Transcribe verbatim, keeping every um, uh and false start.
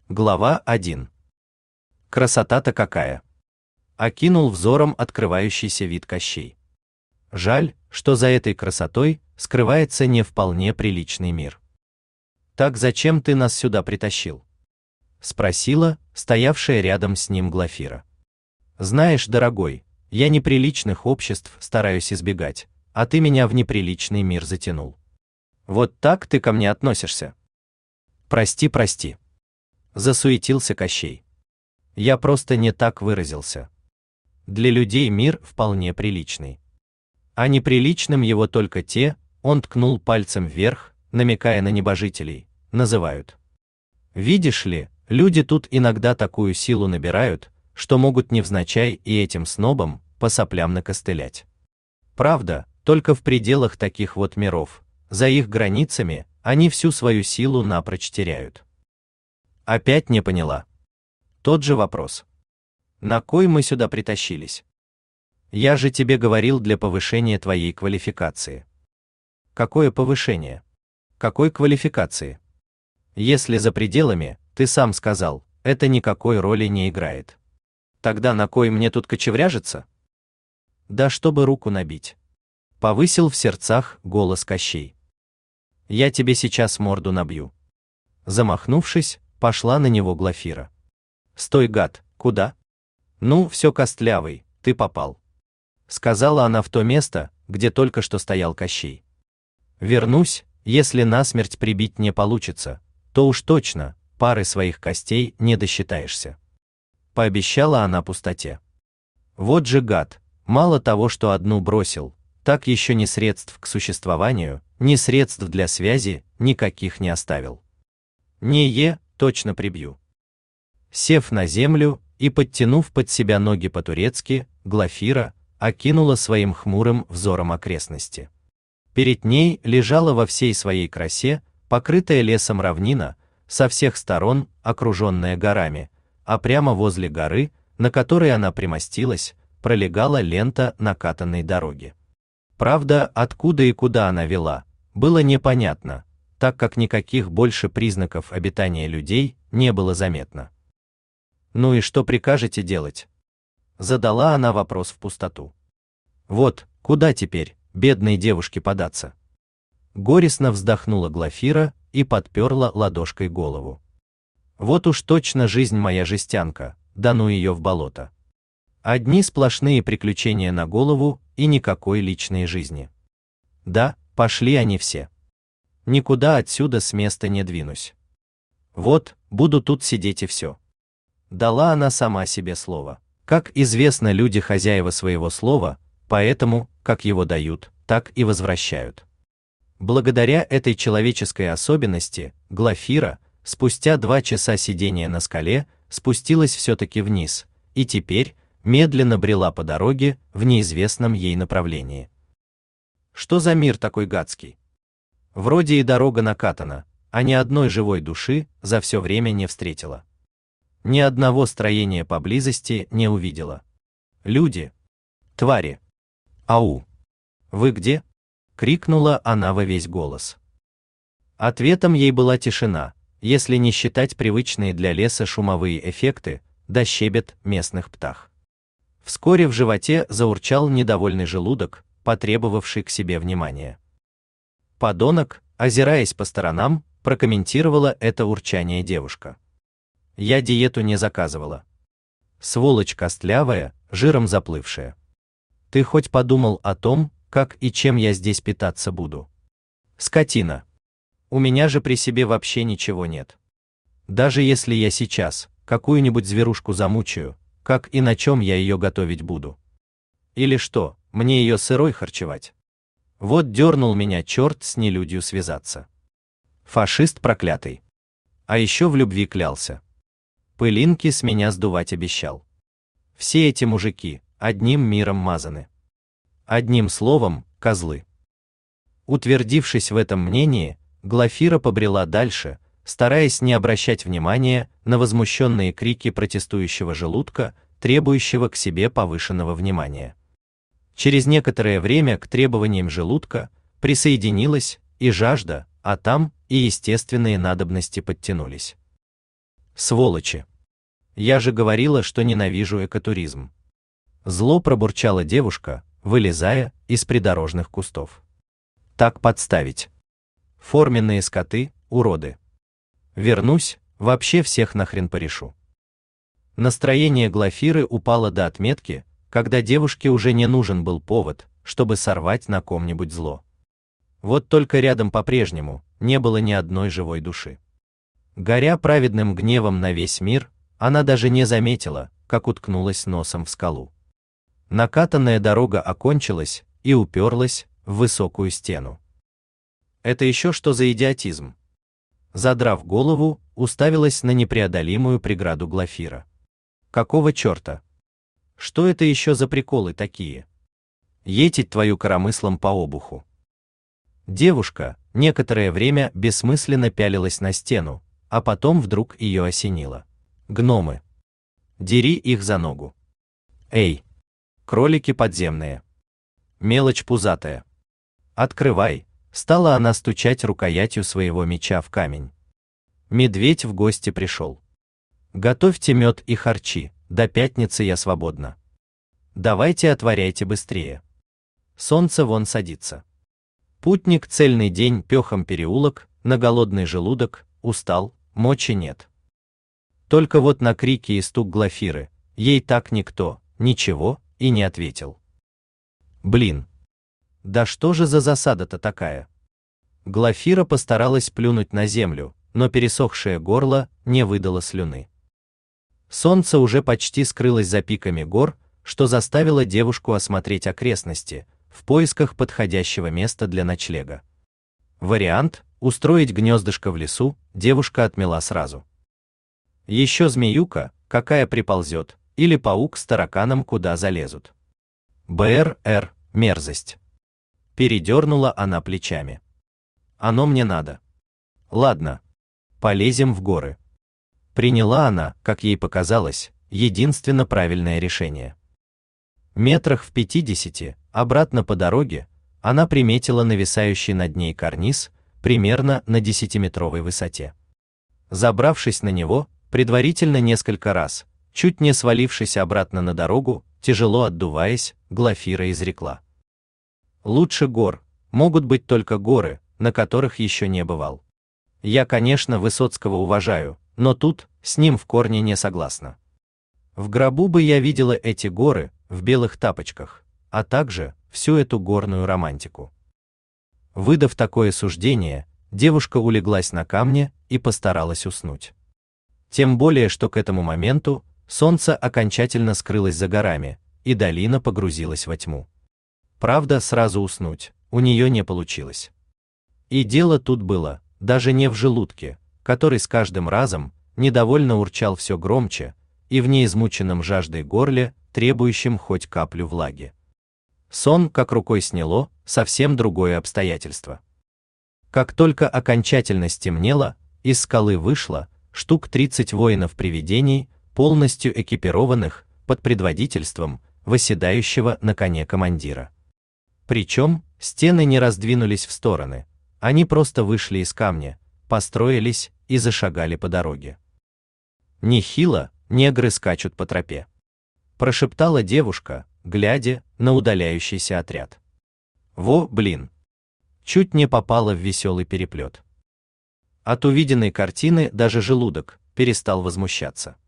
Глава один. Красота-то какая! Окинул взором открывающийся вид Кощей. Жаль, что за этой красотой скрывается не вполне приличный мир. Так зачем ты нас сюда притащил? Спросила стоявшая рядом с ним Глафира. Знаешь, дорогой, я неприличных обществ стараюсь избегать, а ты меня в неприличный мир затянул. Вот так ты ко мне относишься? Прости, прости. Засуетился Кощей. Я просто не так выразился. Для людей мир вполне приличный. А неприличным его только те, он ткнул пальцем вверх, намекая на небожителей, называют. Видишь ли, люди тут иногда такую силу набирают, что могут невзначай и этим снобам по соплям накостылять. Правда, только в пределах таких вот миров, за их границами они всю свою силу напрочь теряют. Опять не поняла. Тот же вопрос. На кой мы сюда притащились? Я же тебе говорил для повышения твоей квалификации. Какое повышение? Какой квалификации? Если за пределами, ты сам сказал, это никакой роли не играет. Тогда на кой мне тут кочевряжиться? Да чтобы руку набить. Повысил в сердцах голос Кощей. Я тебе сейчас морду набью. Замахнувшись, пошла на него Глафира. Стой, гад, куда? Ну, все, костлявый, ты попал. Сказала она в то место, где только что стоял Кощей. Вернусь, если насмерть прибить не получится, то уж точно, пары своих костей не досчитаешься. Пообещала она пустоте. Вот же гад, мало того, что одну бросил, так еще ни средств к существованию, ни средств для связи никаких не оставил. Не е, точно прибью. Сев на землю и подтянув под себя ноги по-турецки, Глафира окинула своим хмурым взором окрестности. Перед ней лежала во всей своей красе, покрытая лесом равнина, со всех сторон окруженная горами, а прямо возле горы, на которой она примостилась, пролегала лента накатанной дороги. Правда, откуда и куда она вела, было непонятно, так как никаких больше признаков обитания людей не было заметно. Ну и что прикажете делать? Задала она вопрос в пустоту. Вот, куда теперь, бедной девушке, податься? Горестно вздохнула Глафира и подперла ладошкой голову. Вот уж точно жизнь моя жестянка, да ну ее в болото. Одни сплошные приключения на голову и никакой личной жизни. Да, пошли они все. Никуда отсюда с места не двинусь. Вот, буду тут сидеть и все. Дала она сама себе слово. Как известно, люди хозяева своего слова, поэтому, как его дают, так и возвращают. Благодаря этой человеческой особенности, Глафира, спустя два часа сидения на скале, спустилась все-таки вниз, и теперь медленно брела по дороге в неизвестном ей направлении. Что за мир такой гадский? Вроде и дорога накатана, а ни одной живой души за все время не встретила. Ни одного строения поблизости не увидела. Люди, твари. Ау! Вы где? Крикнула она во весь голос. Ответом ей была тишина, если не считать привычные для леса шумовые эффекты, да щебет местных птах. Вскоре в животе заурчал недовольный желудок, потребовавший к себе внимания. Подонок, озираясь по сторонам, прокомментировала это урчание девушка. Я диету не заказывала. Сволочь костлявая, жиром заплывшая. Ты хоть подумал о том, как и чем я здесь питаться буду? Скотина. У меня же при себе вообще ничего нет. Даже если я сейчас какую-нибудь зверушку замучаю, как и на чем я ее готовить буду? Или что, мне ее сырой харчевать? Вот дернул меня черт с нелюдью связаться. Фашист проклятый. А еще в любви клялся. Пылинки с меня сдувать обещал. Все эти мужики одним миром мазаны. Одним словом, козлы. Утвердившись в этом мнении, Глафира побрела дальше, стараясь не обращать внимания на возмущенные крики протестующего желудка, требующего к себе повышенного внимания. Через некоторое время к требованиям желудка присоединилась и жажда, а там и естественные надобности подтянулись. Сволочи! Я же говорила, что ненавижу экотуризм. Зло пробурчала девушка, вылезая из придорожных кустов. Так подставить. Форменные скоты, уроды. Вернусь, вообще всех нахрен порешу. Настроение Глафиры упало до отметки, когда девушке уже не нужен был повод, чтобы сорвать на ком-нибудь зло. Вот только рядом по-прежнему не было ни одной живой души. Горя праведным гневом на весь мир, она даже не заметила, как уткнулась носом в скалу. Накатанная дорога окончилась и уперлась в высокую стену. Это еще что за идиотизм? Задрав голову, уставилась на непреодолимую преграду Глафира. Какого черта? Что это еще за приколы такие? Етить твою коромыслом по обуху. Девушка некоторое время бессмысленно пялилась на стену, а потом вдруг ее осенило. Гномы. Дери их за ногу. Эй! Кролики подземные. Мелочь пузатая. Открывай! Стала она стучать рукоятью своего меча в камень. Медведь в гости пришел. Готовьте мед и харчи, до пятницы я свободна. Давайте отворяйте быстрее. Солнце вон садится. Путник цельный день пехом переулок, на голодный желудок, устал, мочи нет. Только вот на крики и стук Глафиры ей так никто ничего и не ответил. Блин! Да что же за засада-то такая? Глафира постаралась плюнуть на землю, но пересохшее горло не выдало слюны. Солнце уже почти скрылось за пиками гор, что заставило девушку осмотреть окрестности в поисках подходящего места для ночлега. Вариант устроить гнездышко в лесу девушка отмела сразу. Еще змеюка, какая приползет, или паук с тараканом куда залезут. БРР, мерзость. Передернула она плечами. Оно мне надо. Ладно, полезем в горы. Приняла она, как ей показалось, единственно правильное решение. Метрах в пятидесяти, обратно по дороге, она приметила нависающий над ней карниз, примерно на десятиметровой высоте. Забравшись на него, предварительно несколько раз, чуть не свалившись обратно на дорогу, тяжело отдуваясь, Глафира изрекла: лучше гор могут быть только горы, на которых еще не бывал. Я, конечно, Высоцкого уважаю, но тут с ним в корне не согласна. В гробу бы я видела эти горы в белых тапочках, а также всю эту горную романтику. Выдав такое суждение, девушка улеглась на камне и постаралась уснуть. Тем более, что к этому моменту солнце окончательно скрылось за горами, и долина погрузилась во тьму. Правда, сразу уснуть у нее не получилось. И дело тут было даже не в желудке, который с каждым разом недовольно урчал все громче, и в неизмученном жаждой горле, требующем хоть каплю влаги. Сон как рукой сняло совсем другое обстоятельство. Как только окончательно стемнело, из скалы вышло штук тридцать воинов-привидений, полностью экипированных под предводительством восседающего на коне командира. Причем стены не раздвинулись в стороны, они просто вышли из камня, построились и зашагали по дороге. Нехило негры скачут по тропе, прошептала девушка, глядя на удаляющийся отряд. Во, блин! Чуть не попала в веселый переплет. От увиденной картины даже желудок перестал возмущаться.